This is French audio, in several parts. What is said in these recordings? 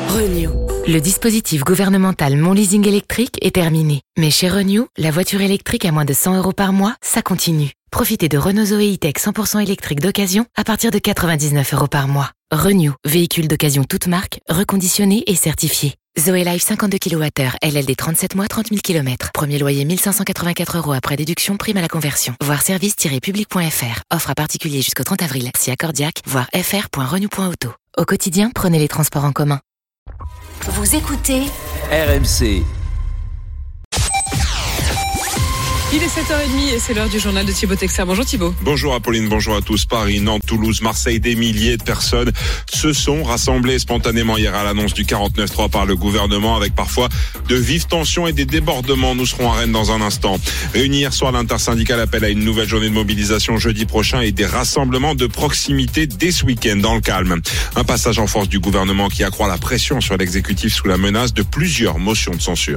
Renew. Le dispositif gouvernemental Mon Leasing électrique est terminé. Mais chez Renew, la voiture électrique à moins de 100 € par mois, ça continue. Profitez de Renault Zoe E-Tech 100% électrique d'occasion à partir de 99 € par mois. Renew, véhicule d'occasion toute marque, reconditionné et certifié. Zoe Life 52 kWh, LLD 37 mois, 30 000 km. Premier loyer 1584 € après déduction, prime à la conversion. Voir service-public.fr. Offre à particulier jusqu'au 30 avril. Si accordiaque, voir fr.renew.auto. Au quotidien, prenez les transports en commun. Vous écoutez RMC. Il est 7h30 et c'est l'heure du journal de Thibaut Texer. Bonjour Thibaut. Bonjour Apolline, bonjour à tous. Paris, Nantes, Toulouse, Marseille, des milliers de personnes se sont rassemblées spontanément hier à l'annonce du 49.3 par le gouvernement, avec parfois de vives tensions et des débordements. Nous serons à Rennes dans un instant. Réunis hier soir, l'intersyndicale appelle à une nouvelle journée de mobilisation jeudi prochain et des rassemblements de proximité dès ce week-end dans le calme. Un passage en force du gouvernement qui accroît la pression sur l'exécutif sous la menace de plusieurs motions de censure.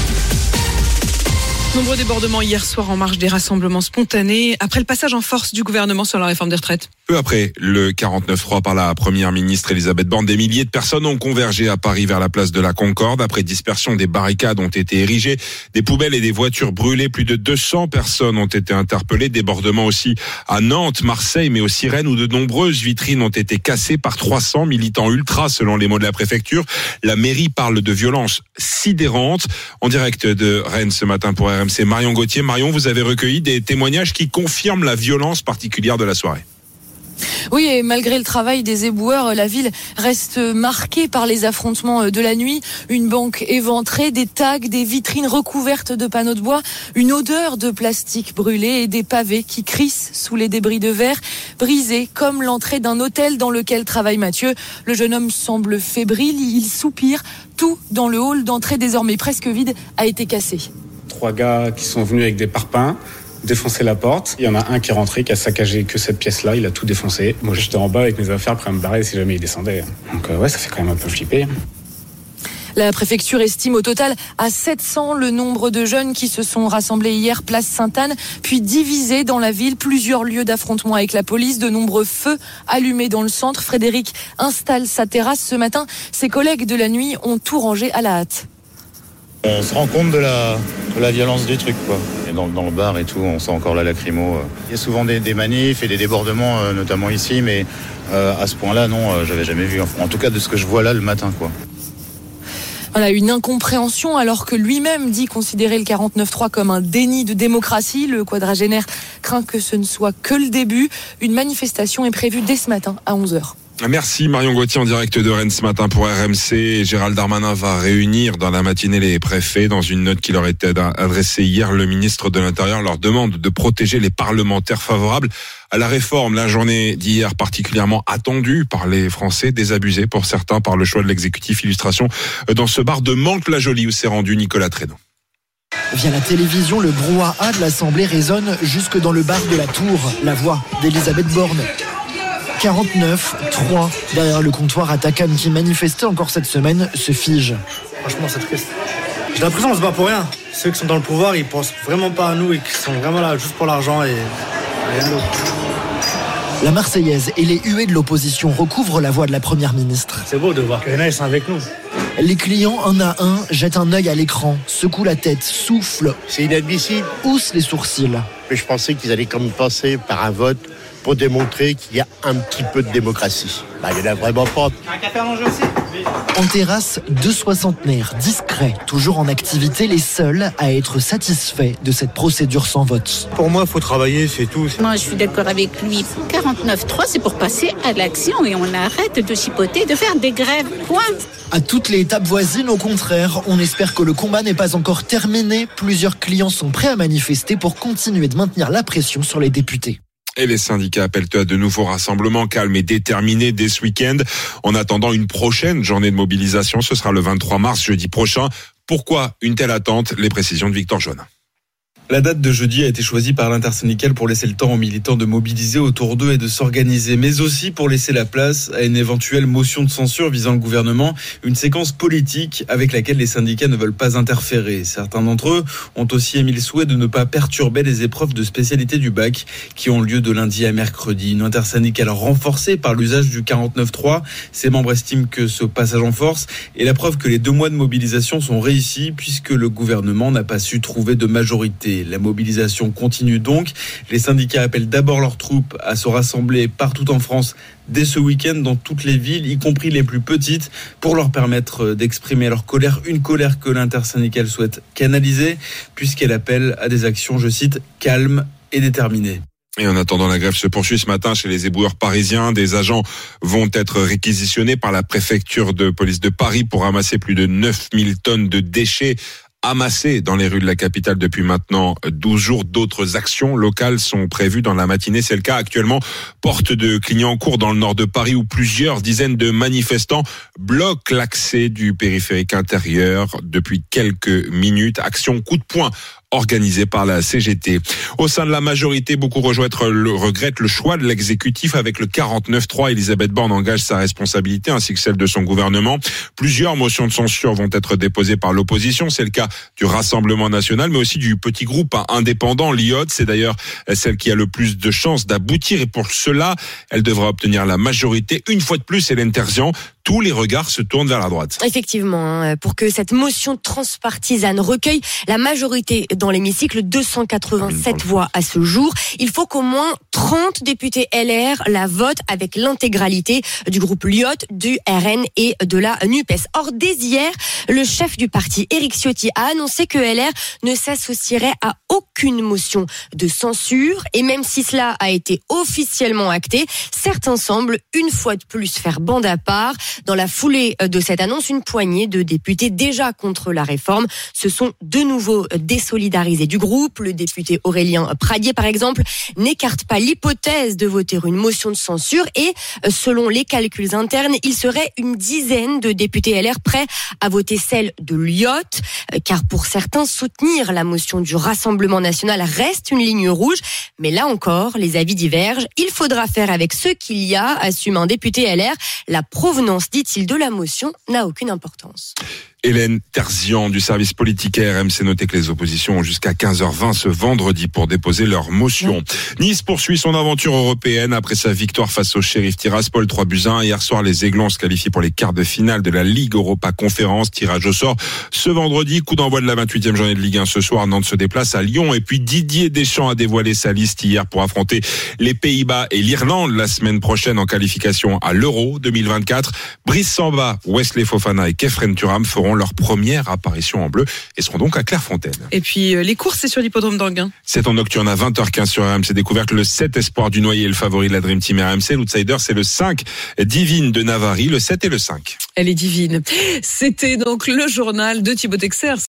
Nombreux débordements hier soir en marge des rassemblements spontanés après le passage en force du gouvernement sur la réforme des retraites. Peu après le 49.3 par la première ministre Elisabeth Borne, des milliers de personnes ont convergé à Paris vers la place de la Concorde. Après dispersion, des barricades ont été érigées, des poubelles et des voitures brûlées. Plus de 200 personnes ont été interpellées. Débordements aussi à Nantes, Marseille, mais aussi Rennes, où de nombreuses vitrines ont été cassées par 300 militants ultras, selon les mots de la préfecture. La mairie parle de violences sidérantes. En direct de Rennes ce matin pour RMC, Marion Gauthier. Marion, vous avez recueilli des témoignages qui confirment la violence particulière de la soirée. Oui, et malgré le travail des éboueurs, la ville reste marquée par les affrontements de la nuit. Une banque éventrée, des tags, des vitrines recouvertes de panneaux de bois, une odeur de plastique brûlé et des pavés qui crissent sous les débris de verre, brisés comme l'entrée d'un hôtel dans lequel travaille Mathieu. Le jeune homme semble fébrile, il soupire. Tout dans le hall d'entrée désormais presque vide a été cassé. 3 gars qui sont venus avec des parpaings, défoncer la porte. Il y en a un qui est rentré, qui a saccagé que cette pièce-là, il a tout défoncé. Moi, j'étais en bas avec mes affaires, prêt à me barrer si jamais il descendait. Donc ouais, ça fait quand même un peu flipper. La préfecture estime au total à 700 le nombre de jeunes qui se sont rassemblés hier place Sainte-Anne, puis divisés dans la ville. Plusieurs lieux d'affrontement avec la police, de nombreux feux allumés dans le centre. Frédéric installe sa terrasse ce matin. Ses collègues de la nuit ont tout rangé à la hâte. On se rend compte de la violence du truc, quoi. Et dans le bar et tout, on sent encore la lacrymo. Il y a souvent des manifs et des débordements, notamment ici, mais à ce point-là, non, j'avais jamais vu. En tout cas, de ce que je vois là le matin, quoi. Voilà, une incompréhension alors que lui-même dit considérer le 49.3 comme un déni de démocratie. Le quadragénaire craint que ce ne soit que le début. Une manifestation est prévue dès ce matin à 11h. Merci Marion Gauthier en direct de Rennes ce matin pour RMC. Gérald Darmanin va réunir dans la matinée les préfets. Dans une note qui leur était adressée hier, le ministre de l'Intérieur leur demande de protéger les parlementaires favorables à la réforme. La journée d'hier particulièrement attendue par les Français, désabusée pour certains par le choix de l'exécutif. Illustration dans ce bar de Mantes-la-Jolie où s'est rendu Nicolas Trénaud. Via la télévision, le brouhaha de l'Assemblée résonne jusque dans le bar de la Tour. La voix d'Elisabeth Borne. 49.3 derrière le comptoir à Takam qui manifestait encore cette semaine se fige. Franchement, c'est triste. J'ai l'impression qu'on se bat pour rien. Ceux qui sont dans le pouvoir, ils pensent vraiment pas à nous et qui sont vraiment là juste pour l'argent et rien d'autre. La Marseillaise et les huées de l'opposition recouvrent la voix de la Première ministre. C'est beau de voir qu'il y en a, ils sont avec nous. Les clients, un à un, jettent un œil à l'écran, secouent la tête, soufflent. C'est inadmissible. Haussent les sourcils. Mais je pensais qu'ils allaient comme passer par un vote pour démontrer qu'il y a un petit peu de démocratie. Il n'y en a vraiment pas. Un café à manger aussi ? En terrasse, 2 soixantenaires, discrets, toujours en activité, les seuls à être satisfaits de cette procédure sans vote. Pour moi, il faut travailler, c'est tout. Moi, je suis d'accord avec lui. 49.3, c'est pour passer à l'action et on arrête de chipoter, de faire des grèves. Point. À toutes les étapes voisines, au contraire, on espère que le combat n'est pas encore terminé. Plusieurs clients sont prêts à manifester pour continuer de maintenir la pression sur les députés. Et les syndicats appellent à de nouveaux rassemblements calmes et déterminés dès ce week-end. En attendant une prochaine journée de mobilisation, ce sera le 23 mars, jeudi prochain. Pourquoi une telle attente ? Les précisions de Victor Jaune. La date de jeudi a été choisie par l'intersyndicale pour laisser le temps aux militants de mobiliser autour d'eux et de s'organiser, mais aussi pour laisser la place à une éventuelle motion de censure visant le gouvernement, une séquence politique avec laquelle les syndicats ne veulent pas interférer. Certains d'entre eux ont aussi émis le souhait de ne pas perturber les épreuves de spécialité du bac qui ont lieu de lundi à mercredi. Une intersyndicale renforcée par l'usage du 49.3. Ses membres estiment que ce passage en force est la preuve que les 2 mois de mobilisation sont réussis puisque le gouvernement n'a pas su trouver de majorité. La mobilisation continue donc. Les syndicats appellent d'abord leurs troupes à se rassembler partout en France dès ce week-end dans toutes les villes, y compris les plus petites, pour leur permettre d'exprimer leur colère. Une colère que l'intersyndicale souhaite canaliser puisqu'elle appelle à des actions, je cite, calmes et déterminées. Et en attendant, la grève se poursuit ce matin chez les éboueurs parisiens. Des agents vont être réquisitionnés par la préfecture de police de Paris pour ramasser plus de 9000 tonnes de déchets amassés dans les rues de la capitale depuis maintenant 12 jours. D'autres actions locales sont prévues dans la matinée. C'est le cas actuellement, porte de Clignancourt dans le nord de Paris, où plusieurs dizaines de manifestants bloquent l'accès du périphérique intérieur depuis quelques minutes. Action coup de poing organisée par la CGT. Au sein de la majorité, beaucoup regrettent le choix de l'exécutif. Avec le 49.3, Elisabeth Borne engage sa responsabilité ainsi que celle de son gouvernement. Plusieurs motions de censure vont être déposées par l'opposition. C'est le cas du Rassemblement national, mais aussi du petit groupe indépendant, l'IOT. C'est d'ailleurs celle qui a le plus de chances d'aboutir. Et pour cela, elle devra obtenir la majorité. Une fois de plus, Hélène Terzian, tous les regards se tournent vers la droite. Effectivement, pour que cette motion transpartisane recueille la majorité dans l'hémicycle, 287 voix à ce jour, il faut qu'au moins 30 députés LR la votent avec l'intégralité du groupe LIOT, du RN et de la NUPES. Or, dès hier, le chef du parti, Éric Ciotti, a annoncé que LR ne s'associerait à aucune motion de censure. Et même si cela a été officiellement acté, certains semblent une fois de plus faire bande à part. Dans la foulée de cette annonce, une poignée de députés déjà contre la réforme se sont de nouveau désolidarisés du groupe. Le député Aurélien Pradier, par exemple, n'écarte pas l'hypothèse de voter une motion de censure et, selon les calculs internes, il serait une dizaine de députés LR prêts à voter celle de l'IOT, car pour certains, soutenir la motion du Rassemblement national reste une ligne rouge. Mais là encore, les avis divergent. Il faudra faire avec ce qu'il y a, assume un député LR. La provenance, dit-il, de la motion n'a aucune importance. Hélène Terzian du service politique à RMC. Notez que les oppositions ont jusqu'à 15h20 ce vendredi pour déposer leur motion. Nice poursuit son aventure européenne après sa victoire face au Sheriff Tiraspol 3-1. Hier soir, les Aiglons se qualifient pour les quarts de finale de la Ligue Europa Conférence. Tirage au sort ce vendredi. Coup d'envoi de la 28e journée de Ligue 1 ce soir. Nantes se déplace à Lyon. Et puis Didier Deschamps a dévoilé sa liste hier pour affronter les Pays-Bas et l'Irlande la semaine prochaine en qualification à l'Euro 2024. Brice Samba, Wesley Fofana et Kefren Turam feront leur première apparition en bleu et seront donc à Clairefontaine. Et puis les courses, c'est sur l'hippodrome d'Anguin. C'est en nocturne à 20h15 sur RMC Découverte. Le 7 Espoir du Noyer est le favori de la Dream Team RMC. L'outsider, c'est le 5 Divine de Navarrie, le 7 et le 5. Elle est divine. C'était donc le journal de Thibaut Texer.